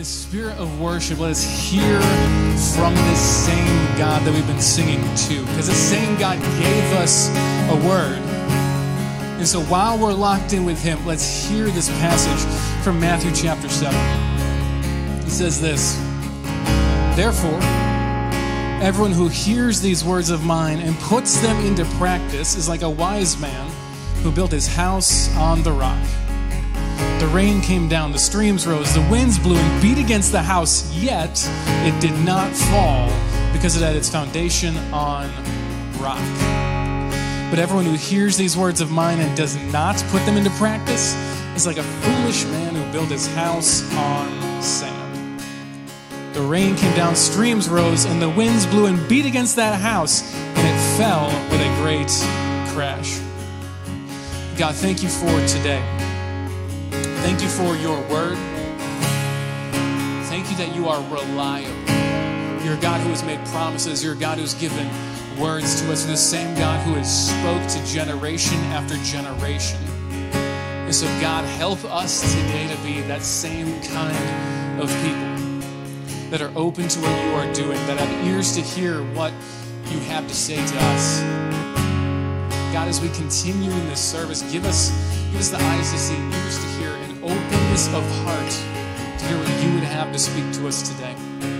the spirit of worship, let us hear from this same God that we've been singing to. Because the same God gave us a word. And so while we're locked in with him, let's hear this passage from Matthew chapter 7. He says this, "Therefore, everyone who hears these words of mine and puts them into practice is like a wise man who built his house on the rock. The rain came down, the streams rose, the winds blew and beat against the house, yet it did not fall because it had its foundation on rock. But everyone who hears these words of mine and does not put them into practice is like a foolish man who built his house on sand. The rain came down, streams rose, and the winds blew and beat against that house, and it fell with a great crash." God, thank you for today. Thank you for your word. Thank you that you are reliable. You're a God who has made promises. You're a God who's given words to us. You're the same God who has spoke to generation after generation. And so, God, help us today to be that same kind of people that are open to what you are doing, that have ears to hear what you have to say to us. God, as we continue in this service, give us the eyes to see, ears to hear, and openness of heart to hear what you would have to speak to us today.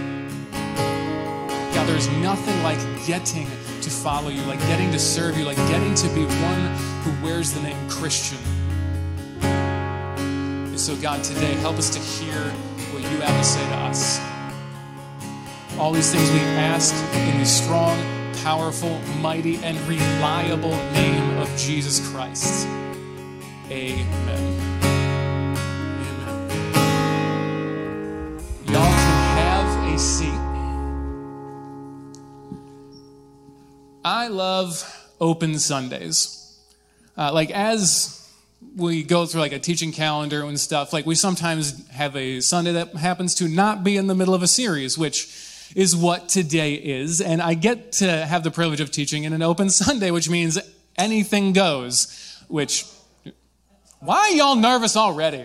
God, there's nothing like getting to follow you, like getting to serve you, like getting to be one who wears the name Christian. And so, God, today, help us to hear what you have to say to us. All these things we ask in the strong, powerful, mighty, and reliable name of Jesus Christ. Amen. Y'all can have a seat. I love open Sundays. As we go through like a teaching calendar and stuff, like we sometimes have a Sunday that happens to not be in the middle of a series, which is what today is. And I get to have the privilege of teaching in an open Sunday, which means anything goes, which, why are y'all nervous already?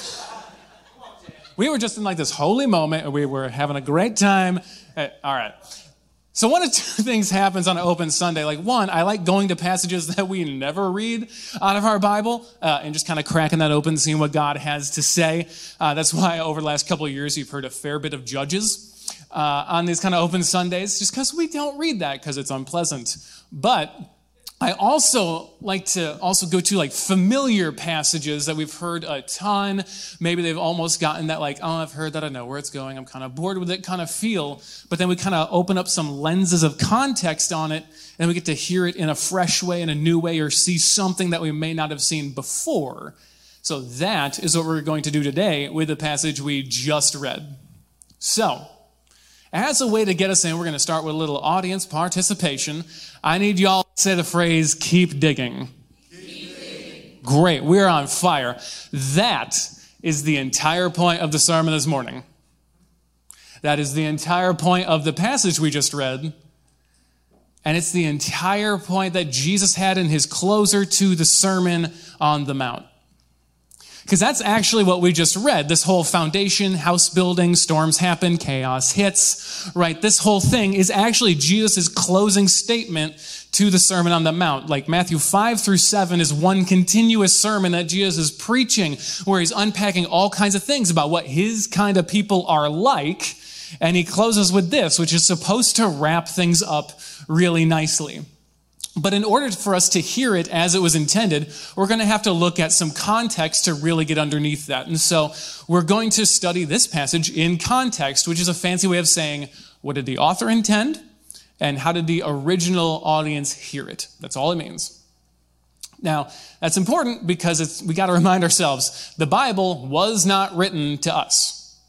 We were just in like this holy moment and we were having a great time. All right. So one of two things happens on an open Sunday. Like one, I like going to passages that we never read out of our Bible and just kind of cracking that open, seeing what God has to say. That's why over the last couple of years, you've heard a fair bit of Judges on these kind of open Sundays, just because we don't read that because it's unpleasant. But I also like to go to like familiar passages that we've heard a ton. Maybe they've almost gotten that like, oh, I've heard that, I know where it's going, I'm kind of bored with it kind of feel. But then we kind of open up some lenses of context on it, and we get to hear it in a fresh way, in a new way, or see something that we may not have seen before. So that is what we're going to do today with the passage we just read. So, as a way to get us in, we're going to start with a little audience participation. I need y'all to say the phrase, keep digging. Keep digging. Great, we're on fire. That is the entire point of the sermon this morning. That is the entire point of the passage we just read. And it's the entire point that Jesus had in his closer to the Sermon on the Mount. Because that's actually what we just read. This whole foundation, house building, storms happen, chaos hits, right? This whole thing is actually Jesus' closing statement to the Sermon on the Mount. Like Matthew 5 through 7 is one continuous sermon that Jesus is preaching, where he's unpacking all kinds of things about what his kind of people are like. And he closes with this, which is supposed to wrap things up really nicely. But in order for us to hear it as it was intended, we're going to have to look at some context to really get underneath that. And so we're going to study this passage in context, which is a fancy way of saying, what did the author intend? And how did the original audience hear it? That's all it means. Now, that's important because we got to remind ourselves, the Bible was not written to us.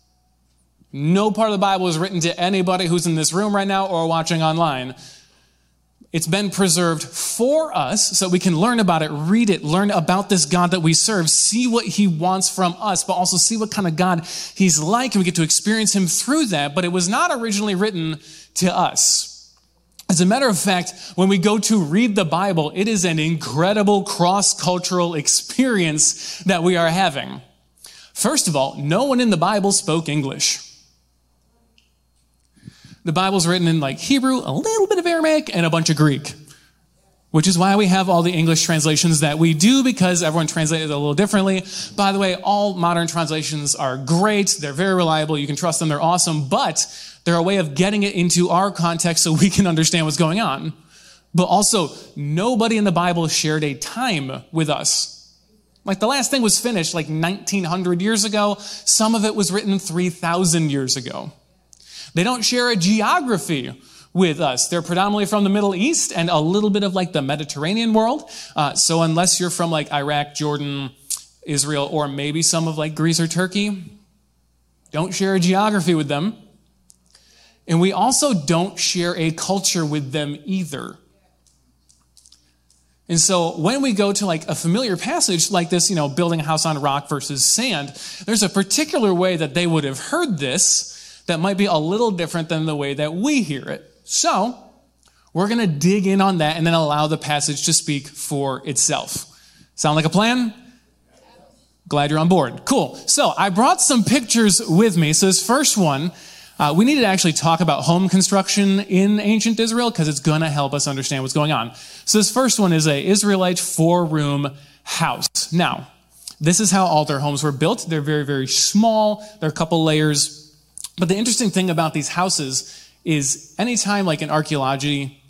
No part of the Bible is written to anybody who's in this room right now or watching online. It's been preserved for us so we can learn about it, read it, learn about this God that we serve, see what he wants from us, but also see what kind of God he's like, and we get to experience him through that. But it was not originally written to us. As a matter of fact, when we go to read the Bible, it is an incredible cross-cultural experience that we are having. First of all, no one in the Bible spoke English. The Bible's written in like Hebrew, a little bit of Aramaic, and a bunch of Greek, which is why we have all the English translations that we do, because everyone translated it a little differently. By the way, all modern translations are great. They're very reliable. You can trust them. They're awesome, but they're a way of getting it into our context so we can understand what's going on. But also, nobody in the Bible shared a time with us. Like the last thing was finished like 1900 years ago. Some of it was written 3,000 years ago. They don't share a geography with us. They're predominantly from the Middle East and a little bit of like the Mediterranean world. So unless you're from like Iraq, Jordan, Israel, or maybe some of like Greece or Turkey, don't share a geography with them. And we also don't share a culture with them either. And so when we go to like a familiar passage like this, building a house on rock versus sand, there's a particular way that they would have heard this that might be a little different than the way that we hear it. So we're going to dig in on that and then allow the passage to speak for itself. Sound like a plan? Glad you're on board. Cool. So I brought some pictures with me. So this first one, we needed to actually talk about home construction in ancient Israel because it's going to help us understand what's going on. So this first one is an Israelite 4-room house. Now, this is how all their homes were built. They're very, very small. They're a couple layers. But the interesting thing about these houses is anytime like in archaeology,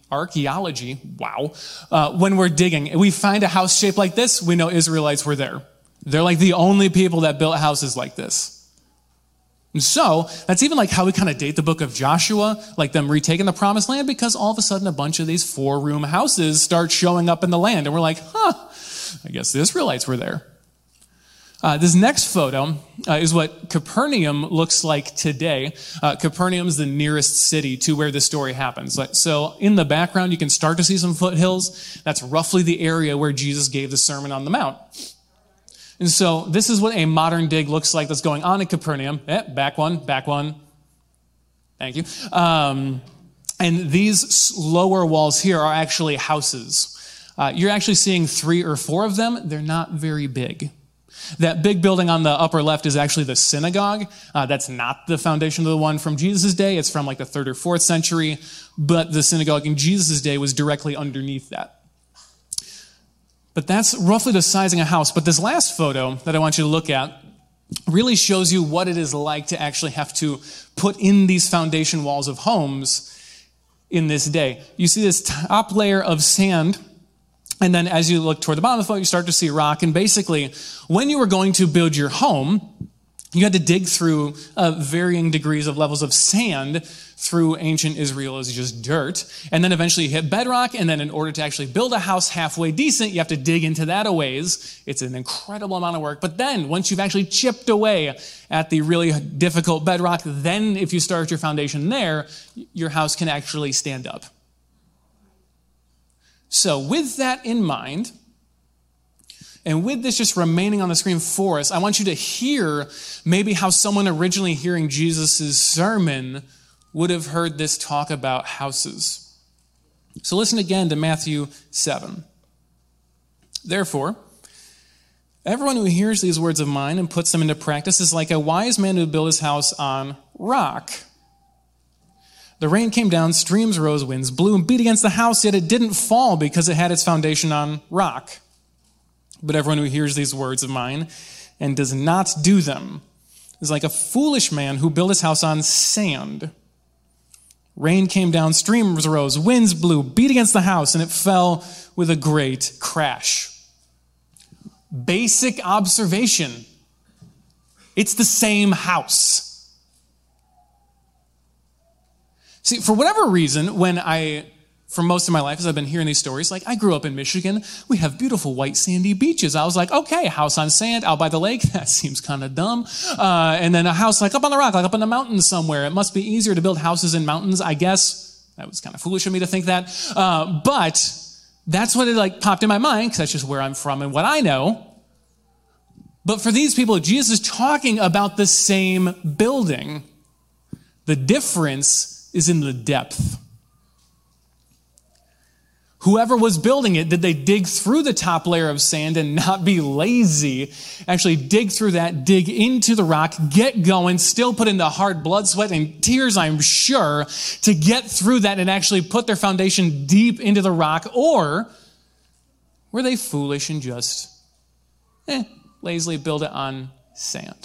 when we're digging, and we find a house shaped like this, we know Israelites were there. They're like the only people that built houses like this. And so that's even like how we kind of date the book of Joshua, like them retaking the promised land, because all of a sudden a bunch of these 4-room houses start showing up in the land. And we're like, I guess the Israelites were there. This next photo is what Capernaum looks like today. Capernaum is the nearest city to where this story happens. So in the background, you can start to see some foothills. That's roughly the area where Jesus gave the Sermon on the Mount. And so this is what a modern dig looks like that's going on in Capernaum. Back one. Thank you. And these lower walls here are actually houses. You're actually seeing 3 or 4 of them. They're not very big. That big building on the upper left is actually the synagogue. That's not the foundation of the one from Jesus' day. It's from like the 3rd or 4th century. But the synagogue in Jesus' day was directly underneath that. But that's roughly the sizing of a house. But this last photo that I want you to look at really shows you what it is like to actually have to put in these foundation walls of homes in this day. You see this top layer of sand. And then as you look toward the bottom of the photo, you start to see rock. And basically, when you were going to build your home, you had to dig through varying degrees of levels of sand through ancient Israel as just dirt. And then eventually you hit bedrock. And then in order to actually build a house halfway decent, you have to dig into that a ways. It's an incredible amount of work. But then once you've actually chipped away at the really difficult bedrock, then if you start your foundation there, your house can actually stand up. So with that in mind, and with this just remaining on the screen for us, I want you to hear maybe how someone originally hearing Jesus' sermon would have heard this talk about houses. So listen again to Matthew 7. Therefore, everyone who hears these words of mine and puts them into practice is like a wise man who built his house on rock. The rain came down, streams rose, winds blew and beat against the house, yet it didn't fall because it had its foundation on rock. But everyone who hears these words of mine and does not do them is like a foolish man who built his house on sand. Rain came down, streams rose, winds blew, beat against the house, and it fell with a great crash. Basic observation. It's the same house. See, for whatever reason, for most of my life, as I've been hearing these stories, like I grew up in Michigan, we have beautiful white sandy beaches. I was like, okay, house on sand out by the lake, that seems kind of dumb. And then a house like up on the rock, like up in the mountains somewhere. It must be easier to build houses in mountains, I guess. That was kind of foolish of me to think that. But that's what it popped in my mind, because that's just where I'm from and what I know. But for these people, Jesus is talking about the same building. The difference is in the depth. Whoever was building it, did they dig through the top layer of sand and not be lazy? Actually dig through that, dig into the rock, get going, still put in the hard blood, sweat, and tears, I'm sure, to get through that and actually put their foundation deep into the rock? Or were they foolish and just lazily build it on sand?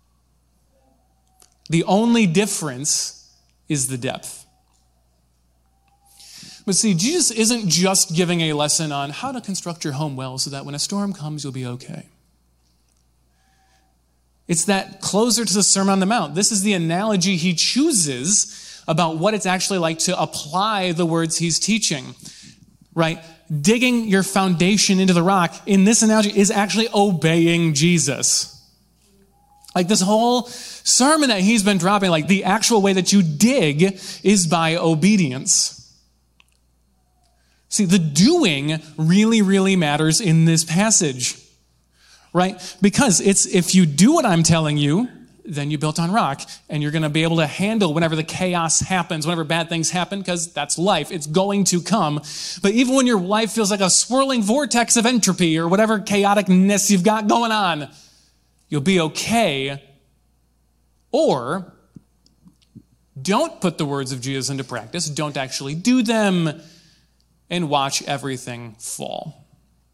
The only difference is the depth. But see, Jesus isn't just giving a lesson on how to construct your home well so that when a storm comes, you'll be okay. It's that closer to the Sermon on the Mount. This is the analogy he chooses about what it's actually like to apply the words he's teaching, right? Digging your foundation into the rock in this analogy is actually obeying Jesus. Like this whole sermon that he's been dropping, like the actual way that you dig is by obedience. See, the doing really, really matters in this passage, right? Because it's if you do what I'm telling you, then you built on rock, and you're going to be able to handle whenever the chaos happens, whenever bad things happen, because that's life. It's going to come. But even when your life feels like a swirling vortex of entropy or whatever chaoticness you've got going on, you'll be okay. Or don't put the words of Jesus into practice. Don't actually do them. And watch everything fall.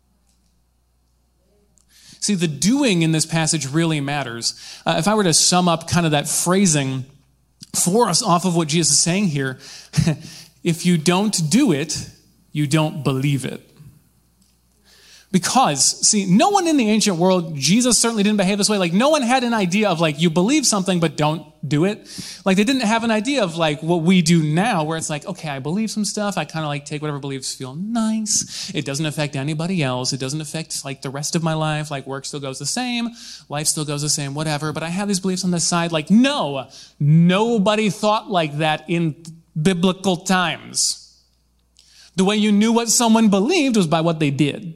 See, the doing in this passage really matters. If I were to sum up kind of that phrasing for us off of what Jesus is saying here, if you don't do it, you don't believe it. Because, see, no one in the ancient world, Jesus certainly didn't behave this way. Like, no one had an idea of, like, you believe something, but don't do it. Like, they didn't have an idea of, like, what we do now, where it's like, okay, I believe some stuff. I kind of, like, take whatever beliefs feel nice. It doesn't affect anybody else. It doesn't affect, like, the rest of my life. Like, work still goes the same. Life still goes the same, whatever. But I have these beliefs on the side. Like, no, nobody thought like that in biblical times. The way you knew what someone believed was by what they did.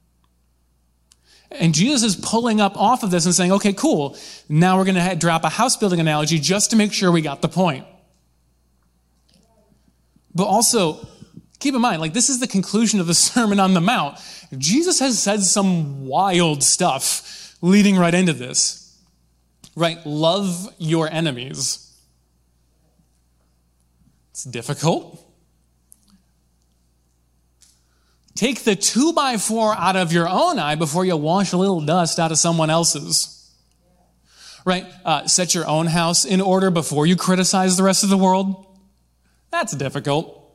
And Jesus is pulling up off of this and saying, okay, cool. Now we're going to drop a house building analogy just to make sure we got the point. But also, keep in mind, like this is the conclusion of the Sermon on the Mount. Jesus has said some wild stuff leading right into this. Right? Love your enemies. It's difficult. Take the 2x4 out of your own eye before you wash a little dust out of someone else's. Right? Set your own house in order before you criticize the rest of the world. That's difficult.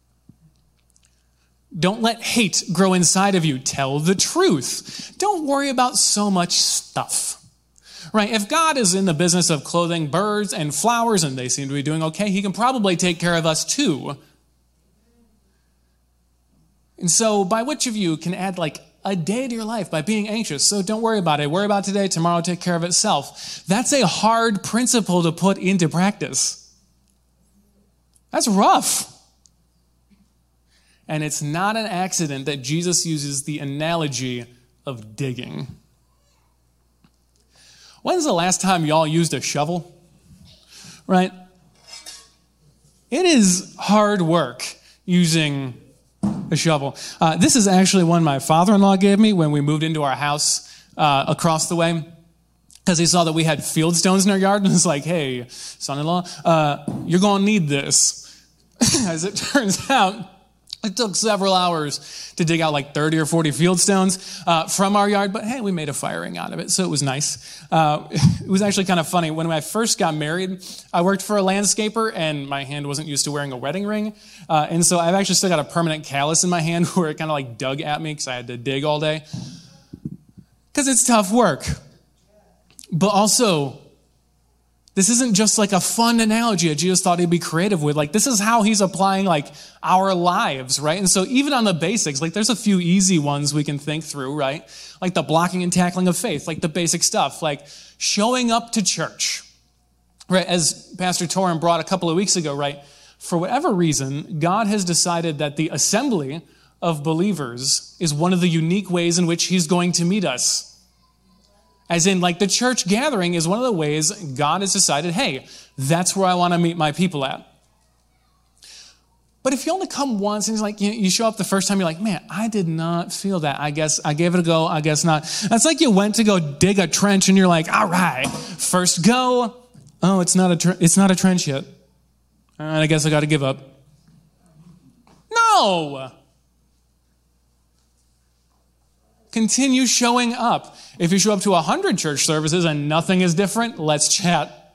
Don't let hate grow inside of you. Tell the truth. Don't worry about so much stuff. Right? If God is in the business of clothing birds and flowers and they seem to be doing okay, he can probably take care of us too. And so by which of you can add like a day to your life by being anxious? So don't worry about it. Worry about today. Tomorrow will take care of itself. That's a hard principle to put into practice. That's rough. And it's not an accident that Jesus uses the analogy of digging. When's the last time y'all used a shovel? Right? It is hard work using a shovel. This is actually one my father-in-law gave me when we moved into our house across the way, because he saw that we had field stones in our yard, and was like, hey, son-in-law, you're going to need this. As it turns out, it took several hours to dig out like 30 or 40 field stones from our yard, but hey, we made a fire ring out of it, so it was nice. It was actually kind of funny. When I first got married, I worked for a landscaper, and my hand wasn't used to wearing a wedding ring, and so I've actually still got a permanent callus in my hand where it kind of like dug at me because I had to dig all day. Because it's tough work. But also, this isn't just like a fun analogy that Jesus thought he'd be creative with. Like, this is how he's applying like our lives, right? And so even on the basics, like there's a few easy ones we can think through, right? Like the blocking and tackling of faith, like the basic stuff, like showing up to church, right? As Pastor Torin brought a couple of weeks ago, right? For whatever reason, God has decided that the assembly of believers is one of the unique ways in which he's going to meet us. As in, like, the church gathering is one of the ways God has decided, hey, that's where I want to meet my people at. But if you only come once and it's like you show up the first time, you're like, man, I did not feel that. I guess I gave it a go. I guess not. That's like you went to go dig a trench and you're like, all right, first go. Oh, it's not a trench yet. All right, I guess I got to give up. No. Continue showing up. If you show up to 100 church services and nothing is different, let's chat.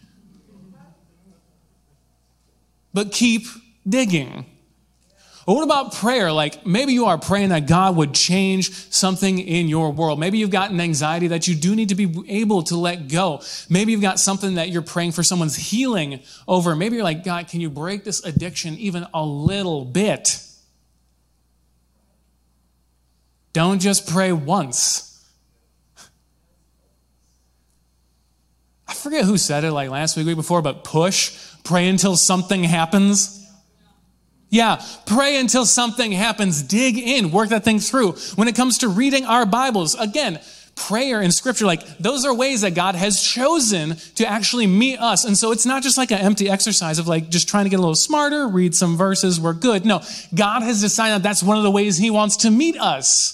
But keep digging. Or what about prayer? Like maybe you are praying that God would change something in your world. Maybe you've got an anxiety that you do need to be able to let go. Maybe you've got something that you're praying for someone's healing over. Maybe you're like, God, can you break this addiction even a little bit? Don't just pray once. I forget who said it like last week before, but pray until something happens. Yeah, pray until something happens. Dig in, work that thing through. When it comes to reading our Bibles, again, prayer and scripture, like those are ways that God has chosen to actually meet us. And so it's not just like an empty exercise of like just trying to get a little smarter, read some verses, we're good. No, God has decided that's one of the ways he wants to meet us.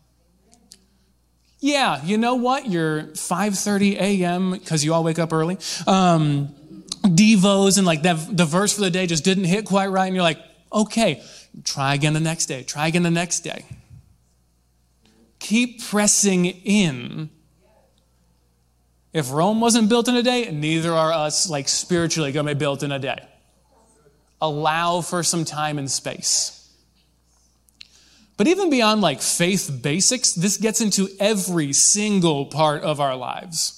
Yeah, you know what? Your 5:30 a.m., because you all wake up early, devos and like the verse for the day just didn't hit quite right. And you're like, okay, try again the next day. Try again the next day. Keep pressing in. If Rome wasn't built in a day, neither are us like spiritually going to be built in a day. Allow for some time and space. But even beyond like faith basics, this gets into every single part of our lives.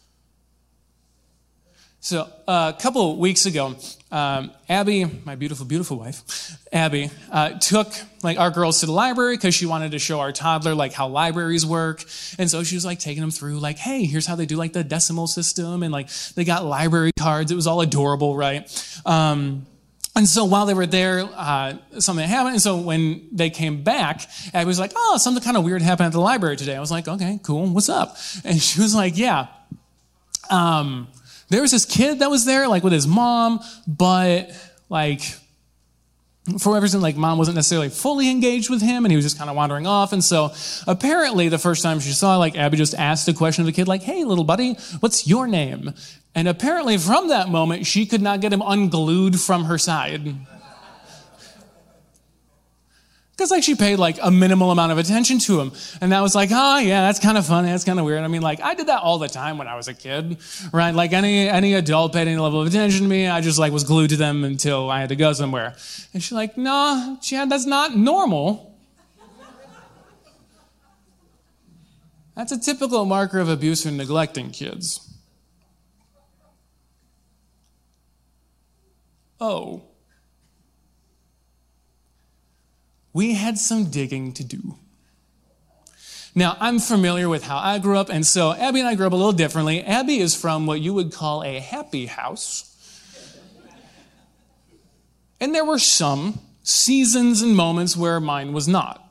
So a couple weeks ago, Abby, my beautiful, beautiful wife, Abby, took like our girls to the library because she wanted to show our toddler like how libraries work. And so she was like taking them through like, hey, here's how they do like the decimal system. And like they got library cards. It was all adorable, right? And so while they were there, something happened. And so when they came back, Abby was like, oh, something kind of weird happened at the library today. I was like, okay, cool. What's up? And she was like, yeah. There was this kid that was there, like with his mom, but like for whatever reason, like mom wasn't necessarily fully engaged with him, and he was just kind of wandering off. And so apparently the first time she saw, like Abby just asked the question of the kid, like, hey, little buddy, what's your name? And apparently from that moment, she could not get him unglued from her side. Because like she paid like a minimal amount of attention to him. And that was like, oh yeah, that's kind of funny. That's kind of weird. I mean, like I did that all the time when I was a kid, right? Like any adult paid any level of attention to me, I just like was glued to them until I had to go somewhere. And she's like, no, Chad, that's not normal. That's a typical marker of abuse or neglecting kids. Oh. We had some digging to do. Now, I'm familiar with how I grew up, and so Abby and I grew up a little differently. Abby is from what you would call a happy house. And there were some seasons and moments where mine was not.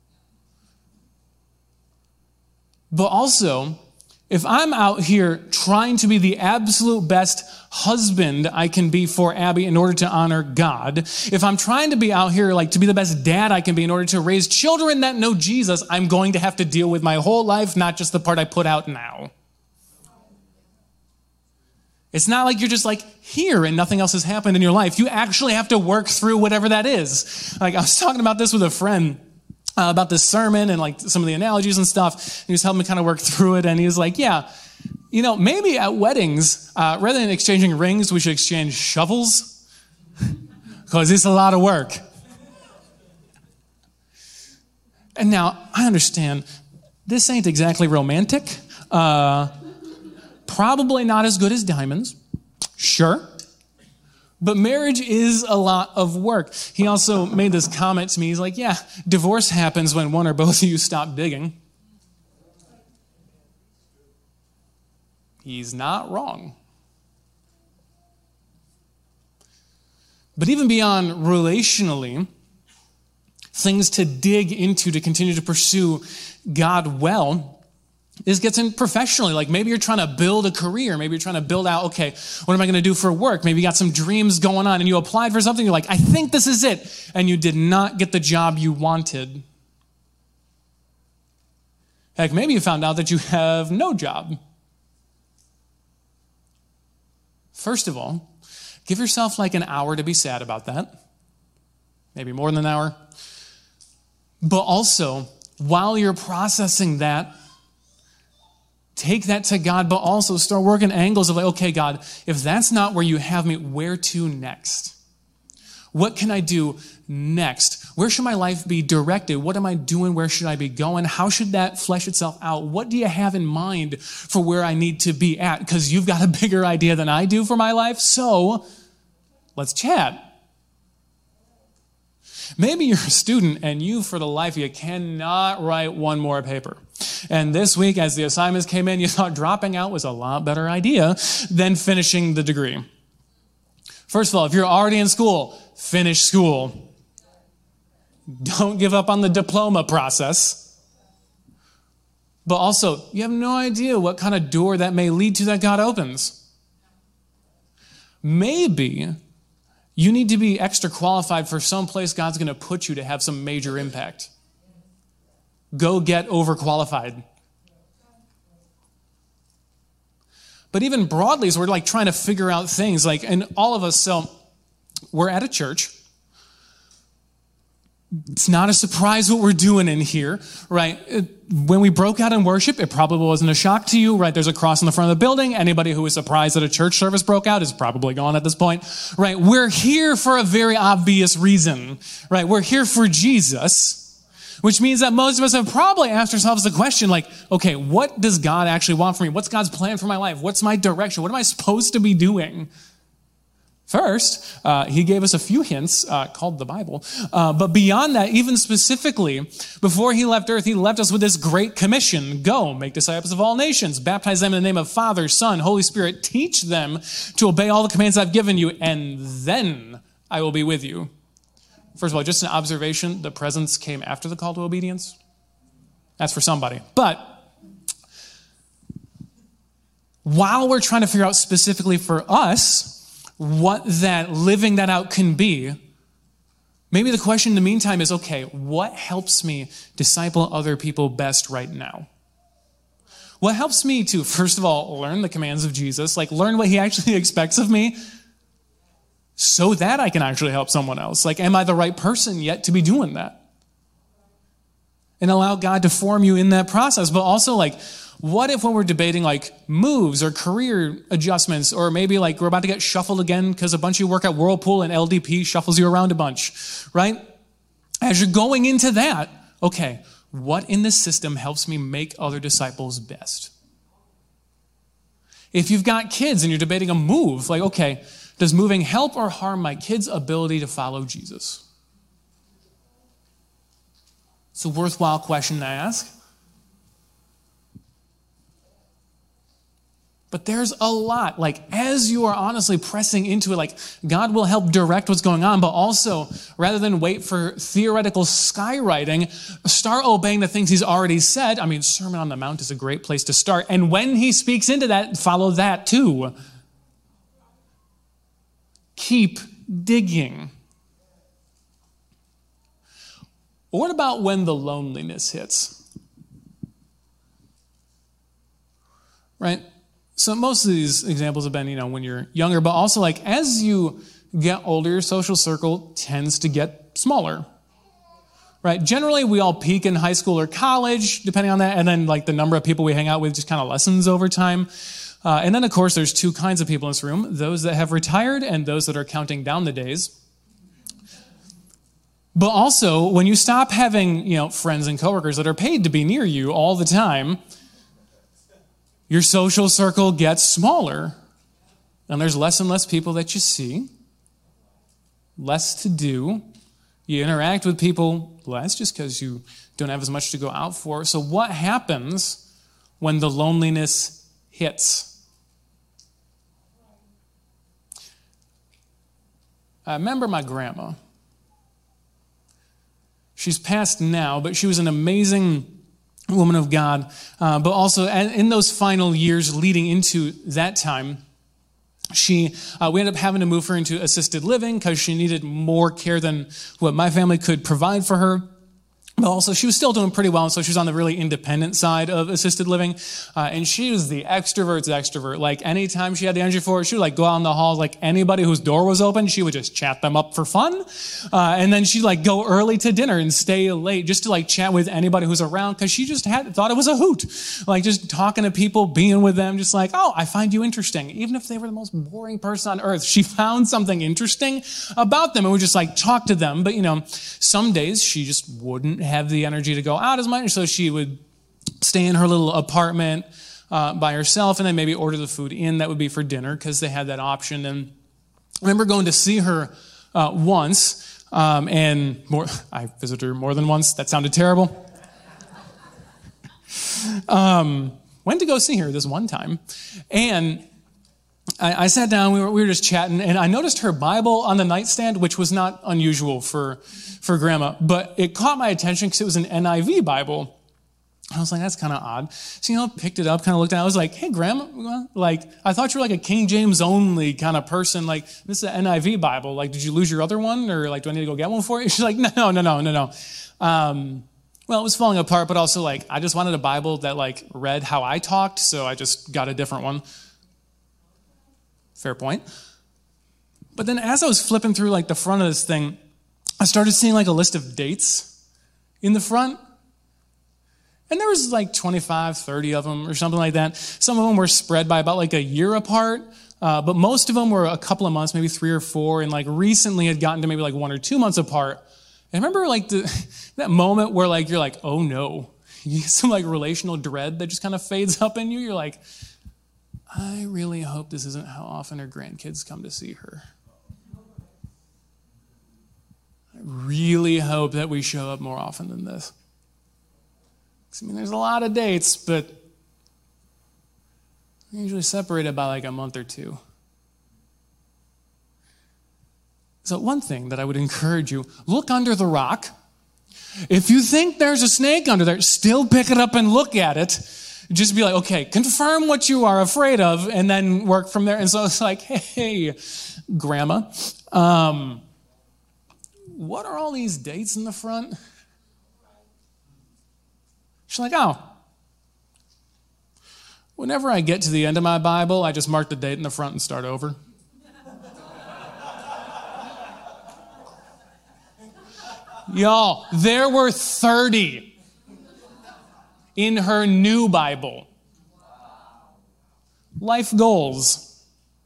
But also, if I'm out here trying to be the absolute best husband I can be for Abby in order to honor God, if I'm trying to be out here like to be the best dad I can be in order to raise children that know Jesus, I'm going to have to deal with my whole life, not just the part I put out now. It's not like you're just like here and nothing else has happened in your life. You actually have to work through whatever that is. Like I was talking about this with a friend about this sermon and like some of the analogies and stuff. He was helping me kind of work through it. And he was like, yeah, you know, maybe at weddings, rather than exchanging rings, we should exchange shovels because it's a lot of work. And now I understand this ain't exactly romantic. Probably not as good as diamonds. Sure. But marriage is a lot of work. He also made this comment to me. He's like, yeah, divorce happens when one or both of you stop digging. He's not wrong. But even beyond relationally, things to dig into to continue to pursue God well, This gets in professionally. Like maybe you're trying to build a career. Maybe you're trying to build out, okay, what am I going to do for work? Maybe you got some dreams going on and you applied for something. You're like, I think this is it. And you did not get the job you wanted. Heck, maybe you found out that you have no job. First of all, give yourself like an hour to be sad about that. Maybe more than an hour. But also, while you're processing that, take that to God, but also start working angles of like, okay, God, if that's not where you have me, where to next? What can I do next? Where should my life be directed? What am I doing? Where should I be going? How should that flesh itself out? What do you have in mind for where I need to be at? Because you've got a bigger idea than I do for my life, so let's chat. Maybe you're a student and you, for the life of you, cannot write one more paper. And this week, as the assignments came in, you thought dropping out was a lot better idea than finishing the degree. First of all, if you're already in school, finish school. Don't give up on the diploma process. But also, you have no idea what kind of door that may lead to that God opens. Maybe you need to be extra qualified for some place God's going to put you to have some major impact. Go get overqualified. But even broadly, so we're like trying to figure out things like, and all of us, so we're at a church. It's not a surprise what we're doing in here, right? When we broke out in worship, it probably wasn't a shock to you, right? There's a cross in the front of the building. Anybody who was surprised that a church service broke out is probably gone at this point, right? We're here for a very obvious reason, right? We're here for Jesus, which means that most of us have probably asked ourselves the question like, okay, what does God actually want from me? What's God's plan for my life? What's my direction? What am I supposed to be doing? First, he gave us a few hints called the Bible. But beyond that, even specifically, before he left earth, he left us with this great commission. Go, make disciples of all nations. Baptize them in the name of Father, Son, Holy Spirit. Teach them to obey all the commands I've given you, and then I will be with you. First of all, just an observation, the presence came after the call to obedience. That's for somebody. But while we're trying to figure out specifically for us what that living that out can be, maybe the question in the meantime is, okay, what helps me disciple other people best right now? What helps me to, first of all, learn the commands of Jesus, like learn what he actually expects of me, so that I can actually help someone else. Like, am I the right person yet to be doing that? And allow God to form you in that process. But also, like, what if when we're debating, like, moves or career adjustments, or maybe, like, we're about to get shuffled again because a bunch of you work at Whirlpool and LDP shuffles you around a bunch, right? As you're going into that, okay, what in this system helps me make other disciples best? If you've got kids and you're debating a move, like, okay, does moving help or harm my kids' ability to follow Jesus? It's a worthwhile question to ask. But there's a lot, like, as you are honestly pressing into it, like, God will help direct what's going on, but also, rather than wait for theoretical skywriting, start obeying the things he's already said. I mean, Sermon on the Mount is a great place to start. And when he speaks into that, follow that too. Keep digging. What about when the loneliness hits? Right? So most of these examples have been, when you're younger, but also like as you get older, your social circle tends to get smaller. Right? Generally, we all peak in high school or college, depending on that, and then like the number of people we hang out with just kind of lessens over time. And then, of course, there's two kinds of people in this room, those that have retired and those that are counting down the days. But also, when you stop having, friends and coworkers that are paid to be near you all the time, your social circle gets smaller. And there's less and less people that you see, less to do. You interact with people less just because you don't have as much to go out for. So what happens when the loneliness hits? I remember my grandma. She's passed now, but she was an amazing woman of God. But also in those final years leading into that time, we ended up having to move her into assisted living because she needed more care than what my family could provide for her. But also, she was still doing pretty well, and so she was on the really independent side of assisted living. And she was the extrovert's extrovert. Like, anytime she had the energy for it, she would, like, go out in the halls. Like, anybody whose door was open, she would just chat them up for fun. And then she'd, like, go early to dinner and stay late just to, like, chat with anybody who's around because she just thought it was a hoot. Like, just talking to people, being with them, just like, oh, I find you interesting. Even if they were the most boring person on earth, she found something interesting about them and would just, like, talk to them. But, some days she just wouldn't have the energy to go out as much, so she would stay in her little apartment by herself and then maybe order the food in that would be for dinner because they had that option. And I remember going to see her once, and I visited her more than once. That sounded terrible. Went to go see her this one time, and I sat down, we were just chatting, and I noticed her Bible on the nightstand, which was not unusual for Grandma, but it caught my attention because it was an NIV Bible. I was like, that's kind of odd. So, picked it up, kind of looked at it. I was like, hey, Grandma, like, I thought you were like a King James only kind of person. Like, this is an NIV Bible. Like, did you lose your other one? Or, like, do I need to go get one for you? She's like, no. Well, it was falling apart, but also, like, I just wanted a Bible that, like, read how I talked, so I just got a different one. Fair point. But then as I was flipping through, like, the front of this thing, I started seeing, like, a list of dates in the front. And there was, like, 25, 30 of them or something like that. Some of them were spread by about, like, a year apart. But most of them were a couple of months, maybe 3 or 4, and, like, recently had gotten to maybe, like, 1 or 2 months apart. And I remember, like, that moment where, like, you're like, oh, no. You get some, like, relational dread that just kind of fades up in you. You're like, I really hope this isn't how often her grandkids come to see her. I really hope that we show up more often than this. I mean, there's a lot of dates, but they're usually separated by like a month or 2. So one thing that I would encourage you, look under the rock. If you think there's a snake under there, still pick it up and look at it. Just be like, okay, confirm what you are afraid of, and then work from there. And so it's like, hey, Grandma, what are all these dates in the front? She's like, oh, whenever I get to the end of my Bible, I just mark the date in the front and start over. Y'all, there were 30 in her new Bible. Life goals.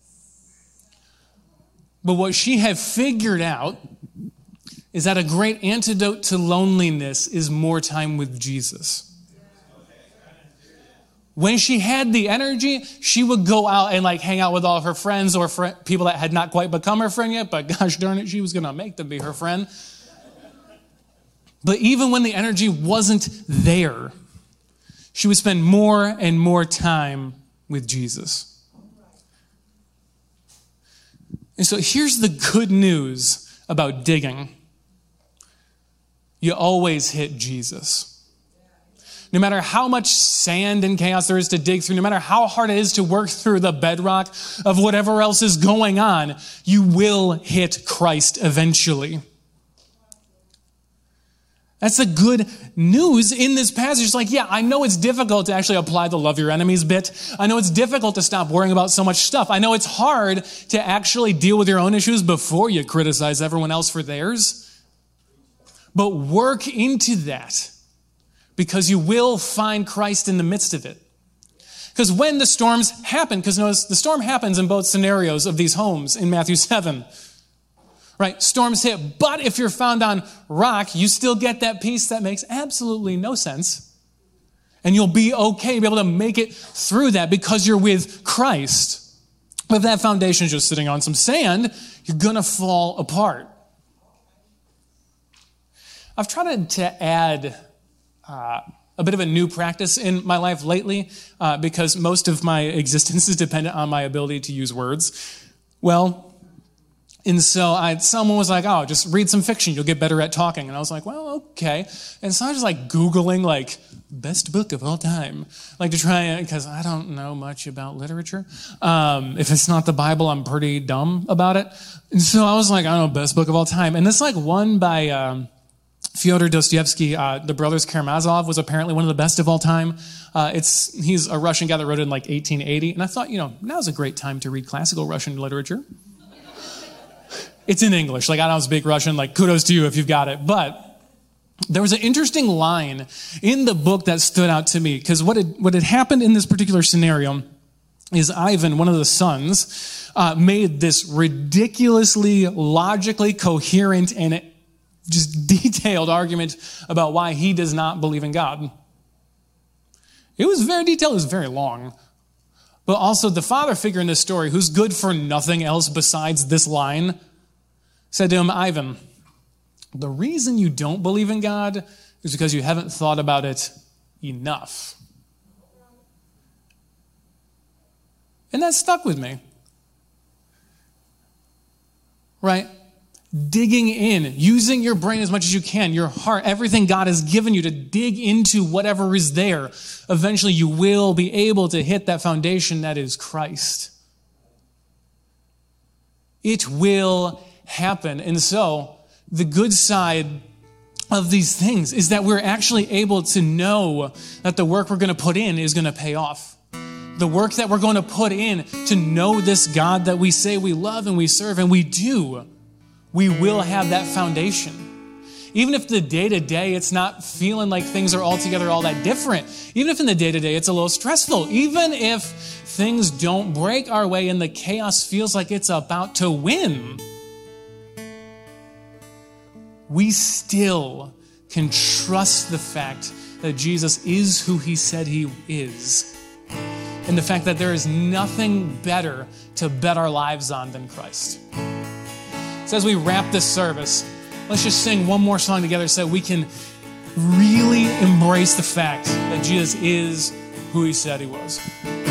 But what she had figured out is that a great antidote to loneliness is more time with Jesus. When she had the energy, she would go out and like hang out with all of her friends or people that had not quite become her friend yet, but gosh darn it, she was going to make them be her friend. But even when the energy wasn't there, she would spend more and more time with Jesus. And so here's the good news about digging. You always hit Jesus. No matter how much sand and chaos there is to dig through, no matter how hard it is to work through the bedrock of whatever else is going on, you will hit Christ eventually. That's the good news in this passage. It's like, yeah, I know it's difficult to actually apply the love your enemies bit. I know it's difficult to stop worrying about so much stuff. I know it's hard to actually deal with your own issues before you criticize everyone else for theirs. But work into that because you will find Christ in the midst of it. Because when the storms happen, because notice the storm happens in both scenarios of these homes in Matthew 7. Right? Storms hit. But if you're found on rock, you still get that peace that makes absolutely no sense. And you'll be okay, be able to make it through that because you're with Christ. But if that foundation is just sitting on some sand, you're going to fall apart. I've tried to add a bit of a new practice in my life lately because most of my existence is dependent on my ability to use words. Well, And so someone was like, oh, just read some fiction. You'll get better at talking. And I was like, well, okay. And so I was just like Googling like best book of all time, like to try, because I don't know much about literature. If it's not the Bible, I'm pretty dumb about it. And so I was like, I don't know, best book of all time. And this like one by Fyodor Dostoevsky, The Brothers Karamazov, was apparently one of the best of all time. He's a Russian guy that wrote it in like 1880. And I thought, now's a great time to read classical Russian literature. It's in English. Like, I don't speak Russian. Like, kudos to you if you've got it. But there was an interesting line in the book that stood out to me. Because what had happened in this particular scenario is Ivan, one of the sons, made this ridiculously, logically coherent and just detailed argument about why he does not believe in God. It was very detailed. It was very long. But also the father figure in this story, who's good for nothing else besides this line, said to him, Ivan, the reason you don't believe in God is because you haven't thought about it enough. And that stuck with me. Right? Digging in, using your brain as much as you can, your heart, everything God has given you to dig into whatever is there. Eventually you will be able to hit that foundation that is Christ. It will happen. And so the good side of these things is that we're actually able to know that the work we're going to put in is going to pay off. The work that we're going to put in to know this God that we say we love and we serve, and we do, we will have that foundation. Even if the day-to-day it's not feeling like things are altogether all that different, even if in the day-to-day it's a little stressful, even if things don't break our way and the chaos feels like it's about to win, we still can trust the fact that Jesus is who he said he is, and the fact that there is nothing better to bet our lives on than Christ. So as we wrap this service, let's just sing one more song together so we can really embrace the fact that Jesus is who he said he was.